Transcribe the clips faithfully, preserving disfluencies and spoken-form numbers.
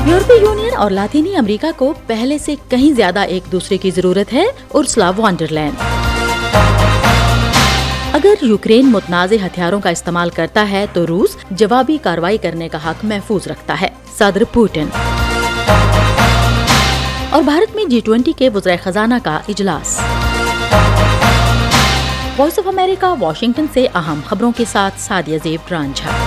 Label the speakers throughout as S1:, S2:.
S1: यूरोपीय यूनियन और लातीनी अमेरिका को पहले से कहीं ज्यादा एक दूसरे की जरूरत है, उर्सुला वॉन डर लेyen। अगर यूक्रेन मुतनाज़े हथियारों का इस्तेमाल करता है तो रूस जवाबी कार्रवाई करने का हक महफूज रखता है, सदर पुतिन। और भारत में जी ट्वेंटी के वज़ीर खजाना का इजलास। वॉइस ऑफ अमेरिका वाशिंगटन से अहम खबरों के साथ सादिया ज़ेब रांझा।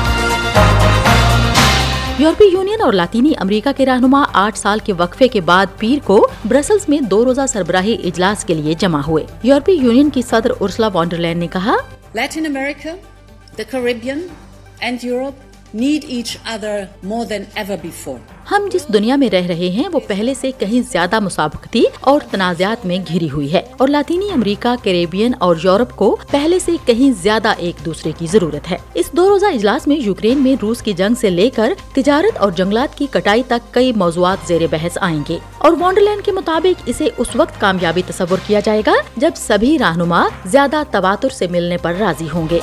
S1: यूरोपीय यूनियन और लातीनी अमेरिका के रहनुमा आठ साल के वक्फे के बाद पीर को ब्रसल्स में दो रोजा सरबराही इजलास के लिए जमा हुए। यूरोपीय यूनियन की सदर उर्सुला वॉन डर लेyen ने कहा,
S2: Latin America, the Caribbean and Europe need each other more than ever before.
S1: हम जिस दुनिया में रह रहे हैं वो पहले से कहीं ज्यादा मुसाबकती और तनाज़ात में घिरी हुई है और लातीनी अमेरिका, कैरेबियन और यूरोप को पहले से कहीं ज्यादा एक दूसरे की जरूरत है। इस दो रोजा इजलास में यूक्रेन में रूस की जंग से लेकर तिजारत और जंगलात की कटाई तक कई मौज़ूआत ज़ेरे बहस आएंगे और वॉन डर लेyen के मुताबिक इसे उस वक्त कामयाबी तस्वुर किया जाएगा जब सभी रहनुमा ज्यादा तवातुर से मिलने पर राजी होंगे।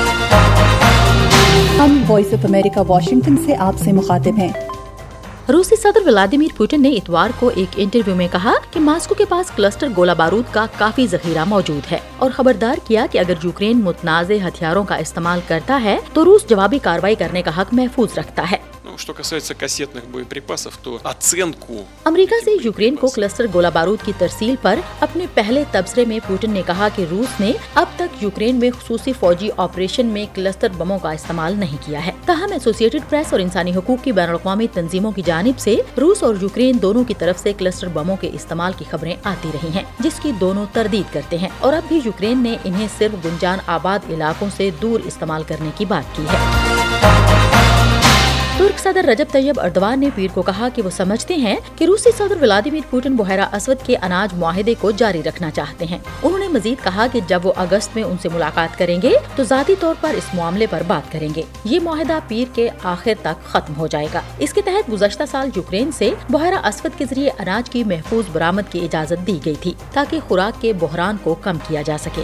S3: हम वॉइस ऑफ अमेरिका वाशिंगटन से आपसे मुखातिब हैं।
S1: रूसी सदर व्लादिमीर पुतिन ने इतवार को एक इंटरव्यू में कहा कि मास्को के पास क्लस्टर गोला बारूद का काफी जखीरा मौजूद है और खबरदार किया कि अगर यूक्रेन मुतनाज़े हथियारों का इस्तेमाल करता है तो रूस जवाबी कार्रवाई करने का हक महफूज रखता है।
S4: Что कасается кассетных боеприпасов, तो оценку
S1: अमेरिका से यूक्रेन को क्लस्टर गोला बारूद की तरसील पर अपने पहले तबसरे में पुतिन ने कहा कि रूस ने अब तक यूक्रेन में खुसूसी फौजी ऑपरेशन में क्लस्टर बमों का इस्तेमाल नहीं किया है। ताहम एसोसिएटेड प्रेस और इंसानी हुकूक की बैनुल-अक़वामी तंजीमों की जानिब से रूस और यूक्रेन दोनों की तरफ से क्लस्टर बमों के इस्तेमाल की खबरें आती रही हैं, जिसकी दोनों तरदीद करते हैं और अब भी यूक्रेन ने इन्हें सिर्फ गुंजान आबाद इलाकों से दूर इस्तेमाल करने की बात की है। तुर्क सदर रजब तैयब अर्दवान ने पीर को कहा कि वो समझते हैं कि रूसी सदर व्लादिमीर पुतिन बहरा असवद के अनाज मुआहिदे को जारी रखना चाहते हैं। उन्होंने मजीद कहा कि जब वो अगस्त में उनसे मुलाकात करेंगे तो जाती तौर पर इस मामले पर बात करेंगे। ये मुआहिदा पीर के आखिर तक खत्म हो जाएगा। इसके तहत गुज़श्ता साल यूक्रेन से बहरा असवद के जरिए अनाज की महफूज बरामद की इजाजत दी गई थी ताकि खुराक के बहरान को कम किया जा सके।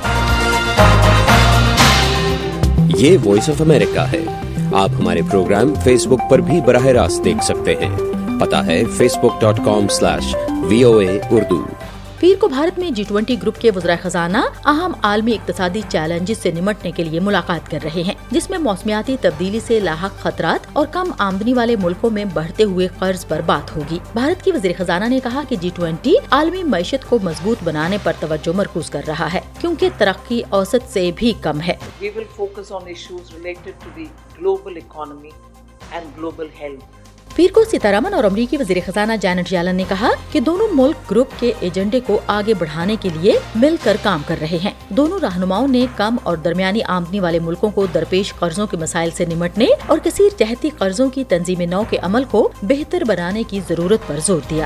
S5: ये वॉइस ऑफ अमेरिका है। आप हमारे प्रोग्राम फेसबुक पर भी बराह रास्त देख सकते हैं। पता है Facebook dot com slash V O A Urdu.
S1: पीर को भारत में जी ट्वेंटी ग्रुप के वज़ीर खजाना अहम आलमी इक्तिसादी चैलेंजेस से निमटने के लिए मुलाकात कर रहे हैं, जिसमें मौसमियाती तब्दीली से लाहक खतरात और कम आमदनी वाले मुल्कों में बढ़ते हुए कर्ज पर बात होगी। भारत की वज़ीर खजाना ने कहा कि जी ट्वेंटी आलमी मईशत को मजबूत बनाने पर तवज्जो मरकूज कर रहा है क्योंकि तरक्की औसत से भी कम है।
S6: We will focus on issues related to the global economy and global health.
S1: पीर को सीतारमन और अमरीकी वज़ीर खजाना जैनेट येलन ने कहा कि दोनों मुल्क ग्रुप के एजेंडे को आगे बढ़ाने के लिए मिलकर काम कर रहे हैं। दोनों रहनुमाओं ने कम और दरमियानी आमदनी वाले मुल्कों को दरपेश कर्जों के मसाइल से निमटने और कसीर जहती कर्जों की तंजीम नौ के अमल को बेहतर बनाने की जरूरत पर जोर दिया।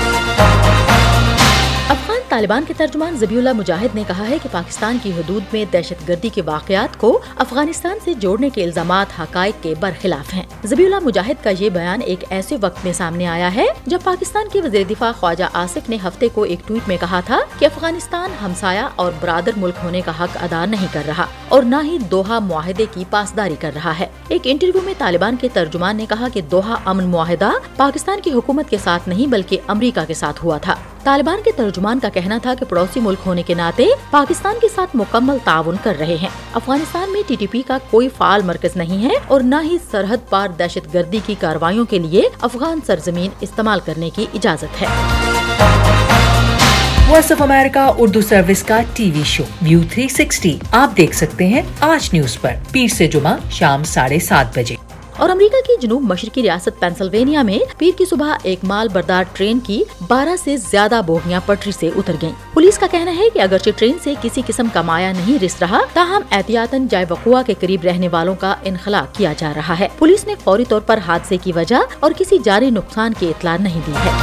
S1: अफगान तालिबान के तर्जुमान ज़बीउल्लाह मुजाहिद ने कहा है कि पाकिस्तान की हदूद में दहशतगर्दी के वाक़यात को अफगानिस्तान से जोड़ने के इल्ज़ामात हक़ाइक़ के बरखिलाफ हैं। ज़बीउल्लाह मुजाहिद का ये बयान एक ऐसे वक्त में सामने आया है जब पाकिस्तान के वज़ीर दिफा ख्वाजा आसिफ ने हफ्ते को एक ट्वीट में कहा था कि अफगानिस्तान हमसाया और बरादर मुल्क होने का हक अदा नहीं कर रहा और न ही दोहा मुआहिदे की पासदारी कर रहा है। एक इंटरव्यू में तालिबान के तर्जुमान ने कहा कि दोहा अमन मुआहिदा पाकिस्तान की हुकूमत के साथ नहीं बल्कि अमरीका के साथ हुआ था। तालिबान के तर्जुमान का कहना था कि पड़ोसी मुल्क होने के नाते पाकिस्तान के साथ मुकम्मल ताउन कर रहे हैं। अफगानिस्तान में टी टी पी का कोई फाल मरकज नहीं है और न ही सरहद पार दहशतगर्दी की कार्रवाइयों के लिए अफगान सरजमीन इस्तेमाल करने की इजाजत है।
S7: Voice of America Urdu service का TV show view three sixty आप देख सकते हैं आज न्यूज पर पीर से जुमा शाम साढ़े सात बजे।
S1: और अमेरिका की जनूब मशरकी रियासत पेंसिल्वेनिया में पीर की सुबह एक माल बरदार ट्रेन की बारह से ज्यादा बोगियां पटरी से उतर गयीं। पुलिस का कहना है कि अगरचे ट्रेन से किसी किस्म का माया नहीं रिस रहा, ताहम एहतियातन जाय वक़ुआ के करीब रहने वालों का इनखला किया जा रहा है। पुलिस ने फौरी तौर पर हादसे की वजह और किसी जानी नुकसान की इत्तला नहीं दी है।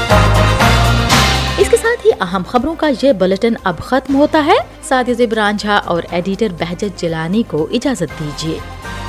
S1: इसके साथ ही अहम खबरों का ये बुलेटिन अब खत्म होता है। सादिया ज़ेब रांझा और एडिटर बहजत जिलानी को इजाजत दीजिए।